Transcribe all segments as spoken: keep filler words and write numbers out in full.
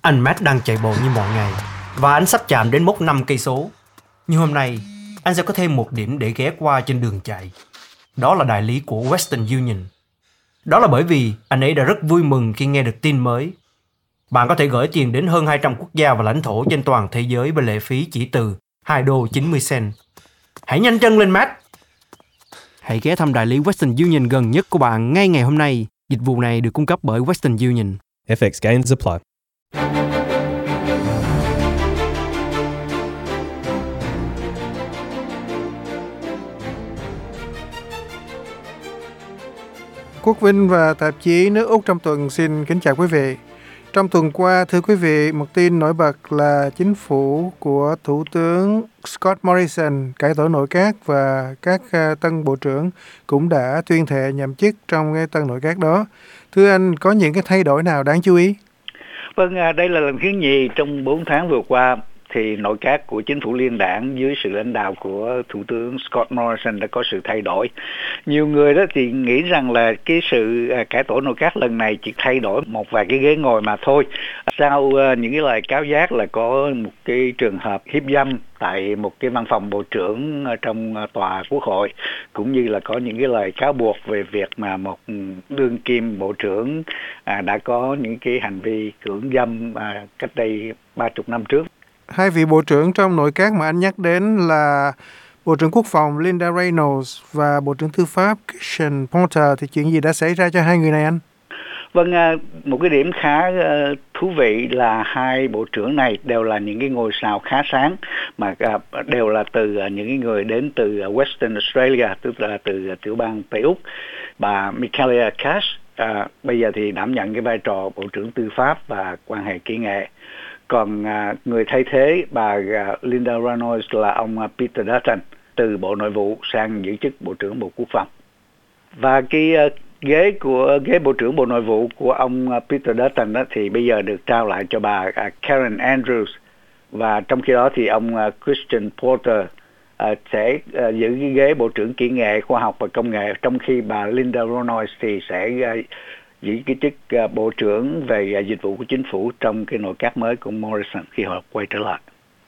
Anh Matt đang chạy bộ như mọi ngày và anh sắp chạm đến mốc năm cây số. Nhưng hôm nay, anh sẽ có thêm một điểm để ghé qua trên đường chạy. Đó là đại lý của Western Union. Đó là bởi vì anh ấy đã rất vui mừng khi nghe được tin mới. Bạn có thể gửi tiền đến hơn hai trăm quốc gia và lãnh thổ trên toàn thế giới với lệ phí chỉ từ hai đô chín mươi cent. Hãy nhanh chân lên, Matt! Hãy ghé thăm đại lý Western Union gần nhất của bạn ngay ngày hôm nay. Dịch vụ này được cung cấp bởi Western Union. F X gains apply. Quốc Vinh và tạp chí Nước Úc trong tuần xin kính chào quý vị. Trong tuần qua, thưa quý vị, một tin nổi bật là chính phủ của Thủ tướng Scott Morrison cải tổ nội các và các tân bộ trưởng cũng đã tuyên thệ nhậm chức trong cái tân nội các đó. Thưa anh, có những cái thay đổi nào đáng chú ý? Vâng, đây là lần thứ nhì trong bốn tháng vừa qua thì nội các của chính phủ liên đảng dưới sự lãnh đạo của Thủ tướng Scott Morrison đã có sự thay đổi. Nhiều người đó thì nghĩ rằng là cái sự cải tổ nội các lần này chỉ thay đổi một vài cái ghế ngồi mà thôi. Sau những cái lời cáo giác là có một cái trường hợp hiếp dâm tại một cái văn phòng bộ trưởng trong tòa quốc hội, cũng như là có những cái lời cáo buộc về việc mà một đương kim bộ trưởng đã có những cái hành vi cưỡng dâm cách đây ba mươi năm trước. Hai vị bộ trưởng trong nội các mà anh nhắc đến là Bộ trưởng Quốc phòng Linda Reynolds và Bộ trưởng Tư pháp Christian Porter, thì chuyện gì đã xảy ra cho hai người này anh? Vâng, một cái điểm khá thú vị là hai bộ trưởng này đều là những cái ngôi sao khá sáng, mà đều là từ những cái người đến từ Western Australia, tức là từ tiểu bang Tây Úc. Bà Michaelia Cash à, bây giờ thì đảm nhận cái vai trò Bộ trưởng Tư pháp và quan hệ kỹ nghệ. Còn à, người thay thế bà à, Linda Reynolds là ông à, Peter Dutton từ Bộ Nội vụ sang giữ chức Bộ trưởng Bộ Quốc phòng. Và cái à, ghế của ghế Bộ trưởng Bộ Nội vụ của ông à, Peter Dutton đó thì bây giờ được trao lại cho bà à, Karen Andrews. Và trong khi đó thì ông à, Christian Porter à, sẽ à, giữ cái ghế Bộ trưởng Kỹ nghệ, Khoa học và Công nghệ, trong khi bà Linda Reynolds thì sẽ à, giữ cái chức uh, bộ trưởng về uh, dịch vụ của chính phủ trong cái nội các mới của Morrison khi họ quay trở lại.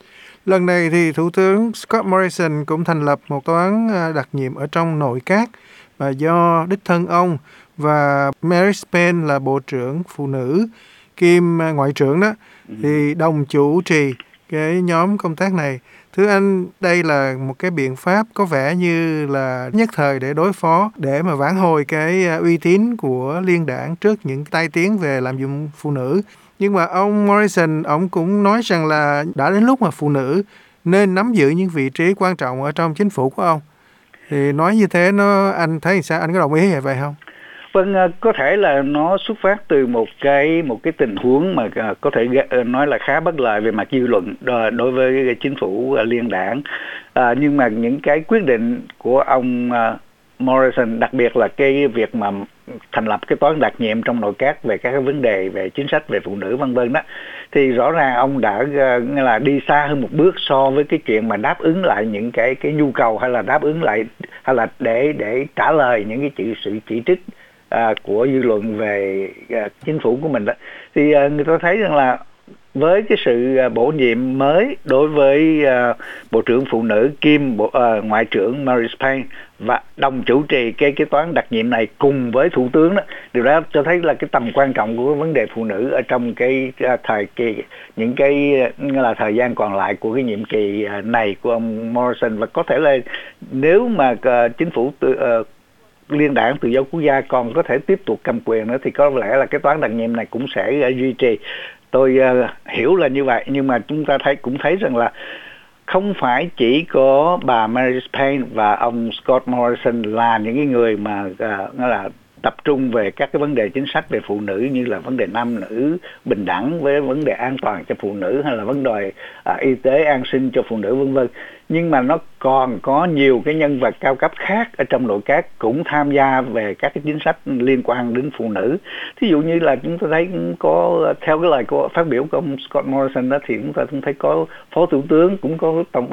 Lần này thì Thủ tướng Scott Morrison cũng thành lập một toán đặc nhiệm ở trong nội các, và do đích thân ông và Mary Spain là bộ trưởng phụ nữ kiêm ngoại trưởng đó ừ. thì đồng chủ trì cái nhóm công tác này. Thưa anh, đây là một cái biện pháp có vẻ như là nhất thời để đối phó, để mà vãn hồi cái uy tín của liên đảng trước những tai tiếng về lạm dụng phụ nữ. Nhưng mà ông Morrison, ông cũng nói rằng là đã đến lúc mà phụ nữ nên nắm giữ những vị trí quan trọng ở trong chính phủ của ông. Thì nói như thế, nó anh thấy sao? Anh có đồng ý hay vậy không? Vâng, có thể là nó xuất phát từ một cái một cái tình huống mà có thể nói là khá bất lợi về mặt dư luận đối với chính phủ liên đảng. À, nhưng mà những cái quyết định của ông Morrison, đặc biệt là cái việc mà thành lập cái toán đặc nhiệm trong nội các về các cái vấn đề về chính sách về phụ nữ vân vân đó, thì rõ ràng ông đã nghĩa là đi xa hơn một bước so với cái chuyện mà đáp ứng lại những cái cái nhu cầu, hay là đáp ứng lại hay là để để trả lời những cái chỉ, sự chỉ trích À, của dư luận về à, chính phủ của mình đó. Thì à, người ta thấy rằng là với cái sự à, bổ nhiệm mới đối với à, Bộ trưởng Phụ nữ kiêm bộ, à, Ngoại trưởng Mary Spain và đồng chủ trì cái cái toán đặc nhiệm này cùng với Thủ tướng đó, điều đó cho thấy là cái tầm quan trọng của vấn đề phụ nữ ở trong cái à, thời kỳ những cái là thời gian còn lại của cái nhiệm kỳ à, này của ông Morrison. Và có thể là nếu mà à, chính phủ tự, à, liên đảng Tự do Quốc gia còn có thể tiếp tục cầm quyền nữa thì có lẽ là cái toán đặc nhiệm này cũng sẽ uh, duy trì. Tôi uh, hiểu là như vậy, nhưng mà chúng ta thấy cũng thấy rằng là không phải chỉ có bà Mary Spain và ông Scott Morrison là những cái người mà uh, nó là tập trung về các cái vấn đề chính sách về phụ nữ, như là vấn đề nam nữ bình đẳng, với vấn đề an toàn cho phụ nữ, hay là vấn đề à, y tế an sinh cho phụ nữ vân vân. Nhưng mà nó còn có nhiều cái nhân vật cao cấp khác ở trong nội các cũng tham gia về các cái chính sách liên quan đến phụ nữ. Thí dụ như là chúng ta thấy có, theo cái lời của phát biểu của ông Scott Morrison đó, thì chúng ta cũng thấy có phó thủ tướng, cũng có tổng uh,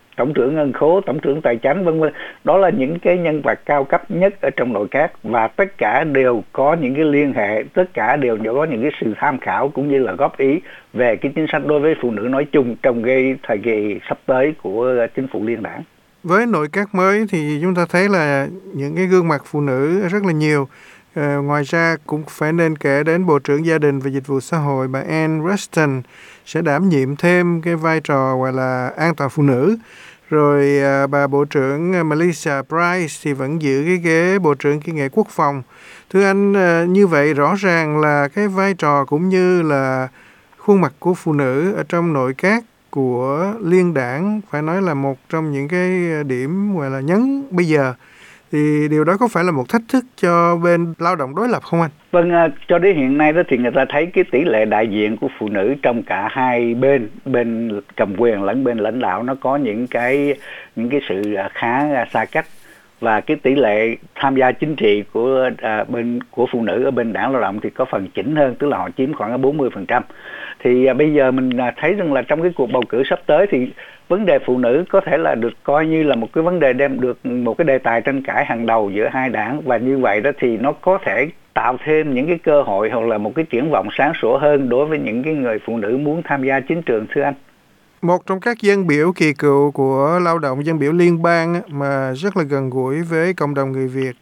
tổng trưởng ngân khố, tổng trưởng tài chánh vân vân. Đó là những cái nhân vật cao cấp nhất ở trong nội các, và tất cả đều có những cái liên hệ, tất cả đều có những cái sự tham khảo cũng như là góp ý về cái chính sách đối với phụ nữ nói chung trong cái thời kỳ sắp tới của chính phủ liên đảng. Với nội các mới thì chúng ta thấy là những cái gương mặt phụ nữ rất là nhiều. À, ngoài ra cũng phải nên kể đến Bộ trưởng Gia đình và Dịch vụ Xã hội bà Ann Ruston sẽ đảm nhiệm thêm cái vai trò gọi là an toàn phụ nữ. Rồi à, bà Bộ trưởng Melissa Price thì vẫn giữ cái ghế Bộ trưởng Kỹ nghệ Quốc phòng. Thưa anh, à, như vậy rõ ràng là cái vai trò cũng như là khuôn mặt của phụ nữ ở trong nội các của liên đảng phải nói là một trong những cái điểm gọi là nhấn bây giờ. Thì điều đó có phải là một thách thức cho bên lao động đối lập không anh? Vâng, cho đến hiện nay đó thì người ta thấy cái tỷ lệ đại diện của phụ nữ trong cả hai bên, bên cầm quyền lẫn bên lãnh đạo, nó có những cái những cái sự khá xa cách, và cái tỷ lệ tham gia chính trị của à, bên của phụ nữ ở bên đảng lao động thì có phần chỉnh hơn, tức là họ chiếm khoảng bốn mươi phần trăm. Thì à, bây giờ mình à, thấy rằng là trong cái cuộc bầu cử sắp tới thì vấn đề phụ nữ có thể là được coi như là một cái vấn đề đem được một cái đề tài tranh cãi hàng đầu giữa hai đảng, và như vậy đó thì nó có thể tạo thêm những cái cơ hội hoặc là một cái triển vọng sáng sủa hơn đối với những cái người phụ nữ muốn tham gia chính trường, thưa anh. Một trong các dân biểu kỳ cựu của lao động dân biểu liên bang mà rất là gần gũi với cộng đồng người Việt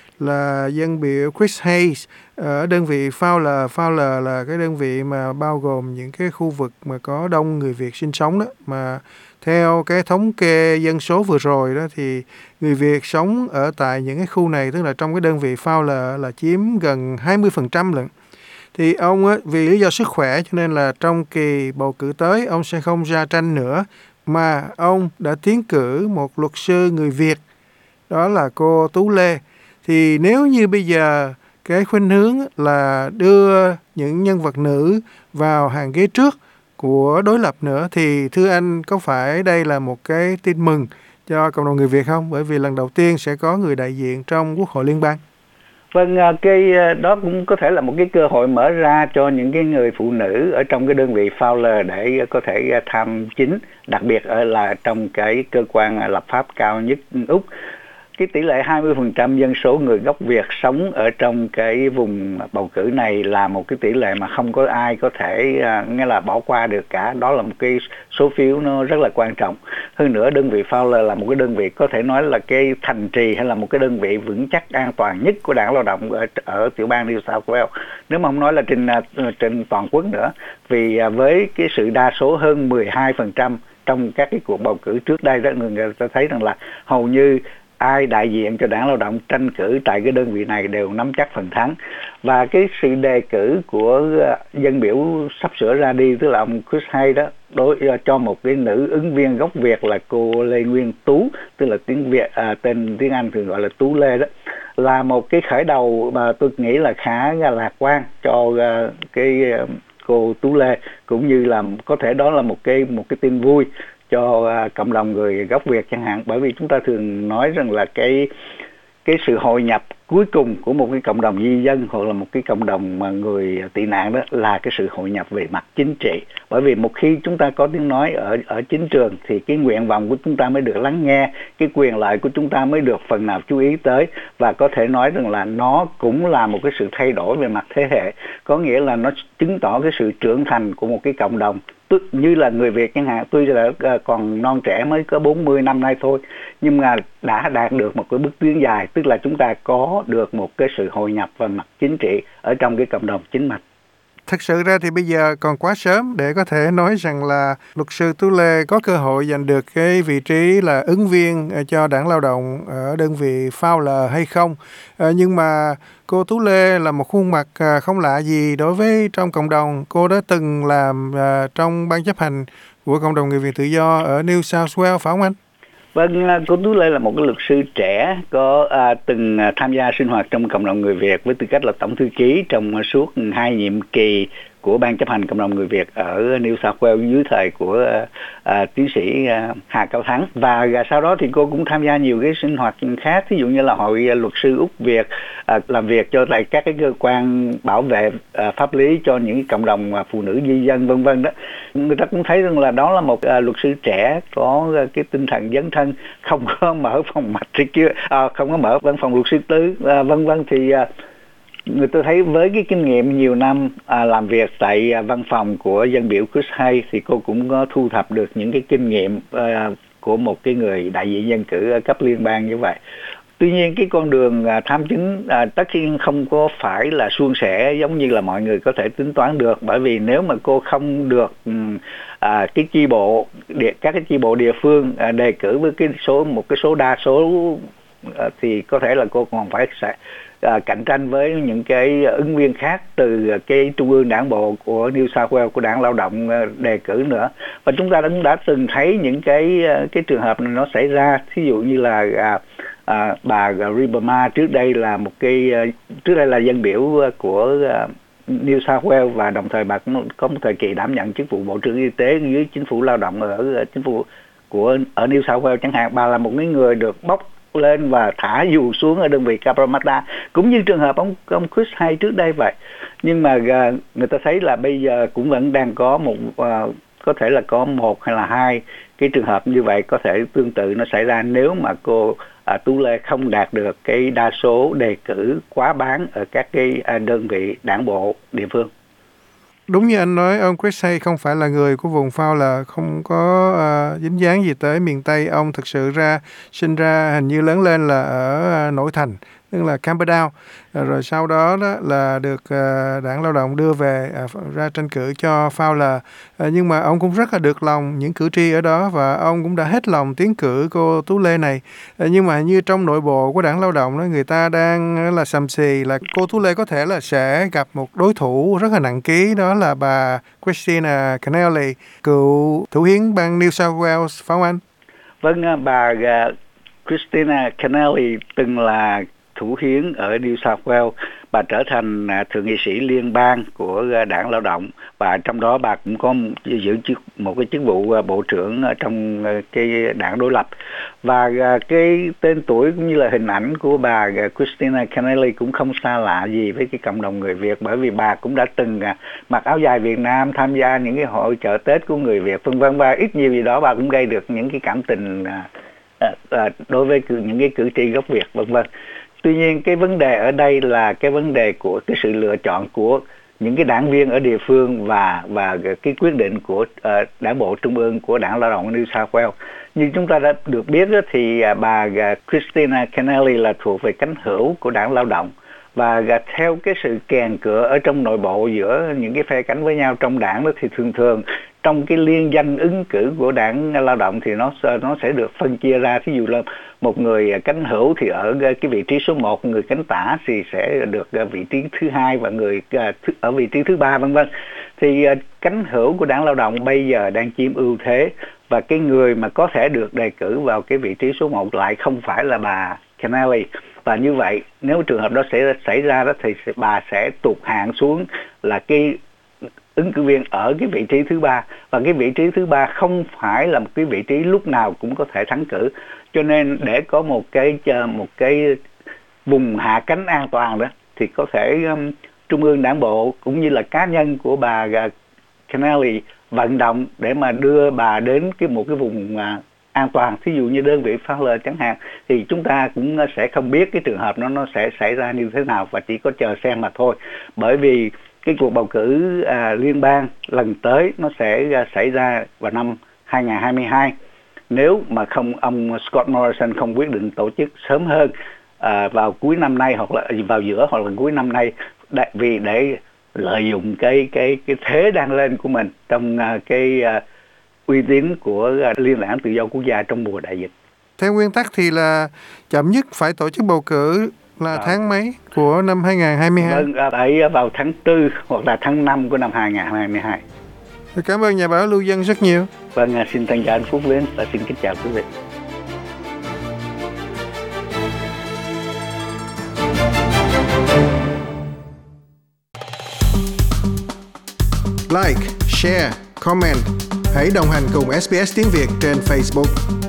là dân biểu Chris Hayes ở đơn vị Fowler. Fowler là cái đơn vị mà bao gồm những cái khu vực mà có đông người Việt sinh sống đó, mà theo cái thống kê dân số vừa rồi đó thì người Việt sống ở tại những cái khu này, tức là trong cái đơn vị Fowler là chiếm gần hai mươi phần trăm lận. Thì ông á, vì lý do sức khỏe cho nên là trong kỳ bầu cử tới ông sẽ không ra tranh nữa, mà ông đã tiến cử một luật sư người Việt, đó là cô Tú Lê. Thì nếu như bây giờ cái khuynh hướng là đưa những nhân vật nữ vào hàng ghế trước của đối lập nữa, thì thưa anh, có phải đây là một cái tin mừng cho cộng đồng người Việt không? Bởi vì lần đầu tiên sẽ có người đại diện trong Quốc hội liên bang. Vâng, cái đó cũng có thể là một cái cơ hội mở ra cho những cái người phụ nữ ở trong cái đơn vị Fowler để có thể tham chính, đặc biệt là trong cái cơ quan lập pháp cao nhất Úc. Cái tỷ lệ hai mươi phần trăm dân số người gốc Việt sống ở trong cái vùng bầu cử này là một cái tỷ lệ mà không có ai có thể uh, nghĩa là bỏ qua được cả. Đó là một cái số phiếu nó rất là quan trọng. Hơn nữa, đơn vị Fowler là một cái đơn vị có thể nói là cái thành trì hay là một cái đơn vị vững chắc an toàn nhất của đảng lao động ở, ở tiểu bang New South Wales. Nếu mà không nói là trên, uh, trên toàn quốc nữa. Vì uh, với cái sự đa số hơn mười hai phần trăm trong các cái cuộc bầu cử trước đây đó, người ta thấy rằng là hầu như ai đại diện cho đảng lao động tranh cử tại cái đơn vị này đều nắm chắc phần thắng. Và cái sự đề cử của dân biểu sắp sửa ra đi, tức là ông Chris Hayes đó, đối cho một cái nữ ứng viên gốc Việt là cô Lê Nguyên Tú, tức là tiếng Việt à, tên tiếng Anh thường gọi là Tú Lê đó, là một cái khởi đầu mà tôi nghĩ là khá là lạc quan cho uh, cái uh, cô Tú Lê, cũng như là có thể đó là một cái một cái tin vui cho uh, cộng đồng người gốc Việt chẳng hạn. Bởi vì chúng ta thường nói rằng là cái cái sự hội nhập cuối cùng của một cái cộng đồng di dân hoặc là một cái cộng đồng mà người tị nạn đó là cái sự hội nhập về mặt chính trị. Bởi vì một khi chúng ta có tiếng nói ở ở chính trường thì cái nguyện vọng của chúng ta mới được lắng nghe, cái quyền lợi của chúng ta mới được phần nào chú ý tới, và có thể nói rằng là nó cũng là một cái sự thay đổi về mặt thế hệ, có nghĩa là nó chứng tỏ cái sự trưởng thành của một cái cộng đồng. Tức như là người Việt chẳng hạn, tuy là còn non trẻ mới có bốn mươi năm nay thôi, nhưng mà đã đạt được một cái bước tiến dài, tức là chúng ta có được một cái sự hội nhập về mặt chính trị ở trong cái cộng đồng chính mạch. Thật sự ra thì bây giờ còn quá sớm để có thể nói rằng là luật sư Tú Lê có cơ hội giành được cái vị trí là ứng viên cho đảng lao động ở đơn vị Fowler hay không. À, nhưng mà cô Tú Lê là một khuôn mặt không lạ gì đối với trong cộng đồng. Cô đã từng làm à, trong ban chấp hành của cộng đồng người Việt tự do ở New South Wales, phải không anh? Vâng, cô Tú Lê là một cái luật sư trẻ có à, từng tham gia sinh hoạt trong cộng đồng người Việt với tư cách là tổng thư ký trong suốt hai nhiệm kỳ của ban chấp hành cộng đồng người Việt ở New South Wales dưới thời của à, tiến sĩ à, Hà Cao Thắng. Và sau đó thì cô cũng tham gia nhiều cái sinh hoạt khác, ví dụ như là hội luật sư Úc Việt, à, làm việc cho lại các cái cơ quan bảo vệ à, pháp lý cho những cộng đồng à, phụ nữ di dân vân vân đó. Người ta cũng thấy rằng là đó là một uh, luật sư trẻ có uh, cái tinh thần dấn thân, không có mở phòng mạch thì kia, uh, không có mở văn phòng luật sư tư, uh, vân vân. Thì uh, người ta thấy với cái kinh nghiệm nhiều năm à, làm việc tại à, văn phòng của dân biểu Chris Hayes thì cô cũng có thu thập được những cái kinh nghiệm à, của một cái người đại diện dân cử ở cấp liên bang như vậy. Tuy nhiên cái con đường à, tham chứng à, tất nhiên không có phải là suôn sẻ giống như là mọi người có thể tính toán được, bởi vì nếu mà cô không được à, cái chi bộ địa, các cái chi bộ địa phương à, đề cử với cái số một cái số đa số à, thì có thể là cô còn phải sẽ À, cạnh tranh với những cái ứng viên khác từ cái trung ương đảng bộ của New South Wales, của đảng lao động đề cử nữa. Và chúng ta cũng đã từng thấy những cái cái trường hợp này nó xảy ra. Thí dụ như là à, à, bà Ribama trước đây là một cái trước đây là dân biểu của à, New South Wales, và đồng thời bà cũng có một thời kỳ đảm nhận chức vụ bộ trưởng y tế dưới chính phủ lao động ở chính phủ của ở New South Wales chẳng hạn. Bà là một cái người được bóc lên và thả dù xuống ở đơn vị Cabramatta, cũng như trường hợp ông ông Chris Hayes trước đây vậy. Nhưng mà uh, người ta thấy là bây giờ cũng vẫn đang có một uh, có thể là có một hay là hai cái trường hợp như vậy có thể tương tự nó xảy ra nếu mà cô uh, Tú Lê không đạt được cái đa số đề cử quá bán ở các cái uh, đơn vị đảng bộ địa phương. Đúng như anh nói, ông Chris Hayes không phải là người của vùng Fowler, không có uh, dính dáng gì tới miền Tây. Ông thực sự ra sinh ra hình như lớn lên là ở uh, nội thành, tức là Camperdown. Uh, rồi sau đó, đó là được uh, đảng lao động đưa về uh, ra tranh cử cho Fowler. Uh, nhưng mà ông cũng rất là được lòng những cử tri ở đó, và ông cũng đã hết lòng tiến cử cô Tú Lê này. Uh, nhưng mà như trong nội bộ của đảng lao động đó, người ta đang uh, là sầm xì là cô Tú Lê có thể là sẽ gặp một đối thủ rất là nặng ký, đó là bà Christina Kennelly, cựu thủ hiến bang New South Wales, phải không anh? Vâng, bà uh, Christina Kennelly từng là thủ hiến ở New South Wales. Bà trở thành thượng nghị sĩ liên bang của đảng lao động, và trong đó bà cũng có giữ chức một cái chức vụ bộ trưởng trong cái đảng đối lập. Và cái tên tuổi cũng như là hình ảnh của bà Christina Kennelly cũng không xa lạ gì với cái cộng đồng người Việt, bởi vì bà cũng đã từng mặc áo dài Việt Nam, tham gia những cái hội chợ Tết của người Việt, vân vân. Và ít nhiều gì đó bà cũng gây được những cái cảm tình đối với những cái cử tri gốc Việt, vân vân. Tuy nhiên cái vấn đề ở đây là cái vấn đề của cái sự lựa chọn của những cái đảng viên ở địa phương và và cái quyết định của uh, đảng bộ trung ương của đảng lao động New South Wales. Như chúng ta đã được biết đó, thì uh, bà uh, Christina Kennelly là thuộc về cánh hữu của đảng lao động, và uh, theo cái sự kèn cựa ở trong nội bộ giữa những cái phe cánh với nhau trong đảng đó, thì thường thường trong cái liên danh ứng cử của đảng lao động thì nó nó sẽ được phân chia ra. Ví dụ là một người cánh hữu thì ở cái vị trí số một, người cánh tả thì sẽ được vị trí thứ hai, và người ở vị trí thứ ba, vân vân. Thì cánh hữu của đảng lao động bây giờ đang chiếm ưu thế, và cái người mà có thể được đề cử vào cái vị trí số một lại không phải là bà Kennelly. Và như vậy nếu trường hợp đó sẽ xảy ra đó thì bà sẽ tụt hạng xuống là cái ứng cử viên ở cái vị trí thứ ba, và cái vị trí thứ ba không phải là một cái vị trí lúc nào cũng có thể thắng cử. Cho nên để có một cái một cái vùng hạ cánh an toàn đó thì có thể um, trung ương đảng bộ cũng như là cá nhân của bà uh, Kennelly vận động để mà đưa bà đến cái một cái vùng uh, an toàn. Thí dụ như đơn vị Fowler chẳng hạn, thì chúng ta cũng sẽ không biết cái trường hợp nó nó sẽ xảy ra như thế nào, và chỉ có chờ xem mà thôi. Bởi vì cái cuộc bầu cử à, liên bang lần tới nó sẽ à, xảy ra vào năm hai không hai hai, nếu mà không ông Scott Morrison không quyết định tổ chức sớm hơn à, vào cuối năm nay, hoặc là vào giữa hoặc là cuối năm nay, để, vì để lợi dụng cái cái cái thế đang lên của mình trong à, cái à, uy tín của à, Liên đảng Tự do Quốc gia trong mùa đại dịch. Theo nguyên tắc thì là chậm nhất phải tổ chức bầu cử là à. tháng mấy của năm hai không hai hai? Vâng, phải vào tháng tư hoặc là tháng năm của năm hai không hai hai. Cảm ơn nhà báo Lưu Dân rất nhiều. Vâng, xin thân chào anh Phúc Luyến và xin kính chào quý vị. Like, share, comment. Hãy đồng hành cùng ét bê ét Tiếng Việt trên Facebook.